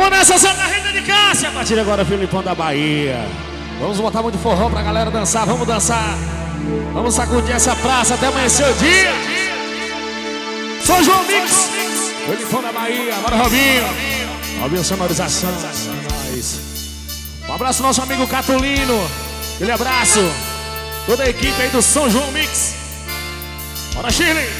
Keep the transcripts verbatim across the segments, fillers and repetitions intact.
Vamos nessa Santa Rita de Cássia. A partir de agora, Filipão da Bahia. Vamos botar muito forró pra galera dançar. Vamos dançar. Vamos sacudir essa praça até amanhecer o dia. São João Mix. Filipão da Bahia. Bora, Robinho. Robinho Sonorização. Um abraço ao nosso amigo Catulino. Aquele abraço. Toda a equipe aí do São João Mix. Bora, Shirley.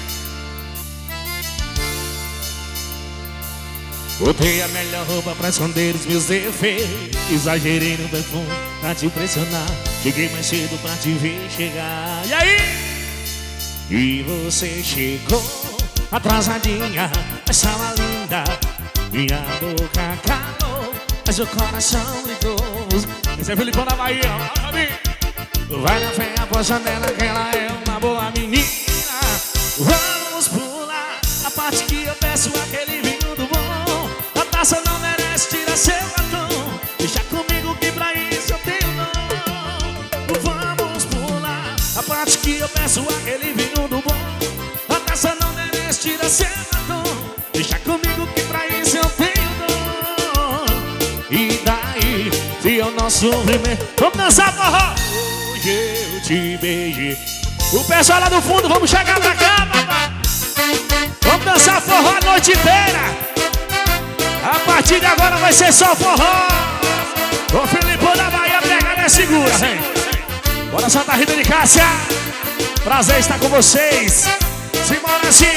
Botei a melhor roupa pra esconder os meus defeitos. Exagerei no perfume pra te impressionar. Cheguei mais cedo pra te ver chegar. E aí? E você chegou atrasadinha, mas tava linda. Minha boca calou, mas o coração gritou. Esse é Filipão da Bahia. Vai na fé, aposta nela que ela é uma boa menina. Vamos pular a parte que eu peço aquele vinho do bom. A taça não merece, tira seu batom. Deixa comigo que pra isso eu tenho dom. Vamos pular a parte que eu peço aquele vinho do bom. A taça não merece, tira seu batom. Deixa comigo que pra isso eu tenho dom. E daí, se eu não primeiro, vamos dançar forró. Hoje eu te beijei. O pessoal lá do fundo, vamos chegar pra cá, papai. Vamos dançar forró a noite inteira. A partir de agora vai ser só forró. O Filipão da Bahia pega e segura, hein? Bora, Santa Rita de Cássia. Prazer estar com vocês. Simbora assim,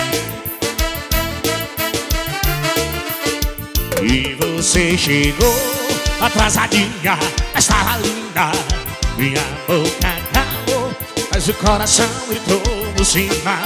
vem. E você chegou atrasadinha, mas tava linda. Minha boca calou, mas o coração gritou no sinal.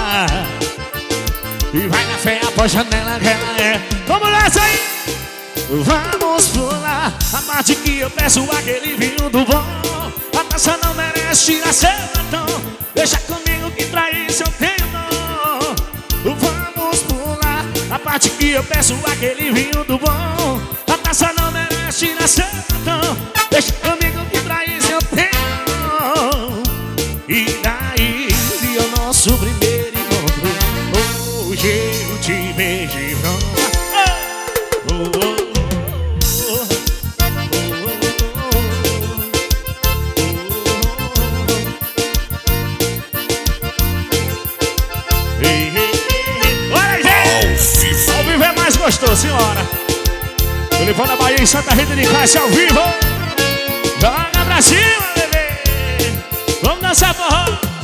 E vai na fé, aposta nela que ela é. Vamos nessa aí! Vamos pular a parte que eu peço aquele vinho do bom. A taça não merece, tira seu batom. Deixa comigo que pra isso eu tenho dom. Vamos pular a parte que eu peço aquele vinho do bom. A taça não merece, tira seu batom. Deixa comigo que pra isso eu tenho dom. E daí, se o nosso primeiro encontro, hoje eu te beijei. Oh, oh, oh, oh, oh. Ei, ei, ei. Olha, gente! Ao vivo é mais gostoso, senhora. Filipão da Bahia em Santa Rita de Cássia ao vivo. Joga pra cima, bebê. Vamos dançar forró.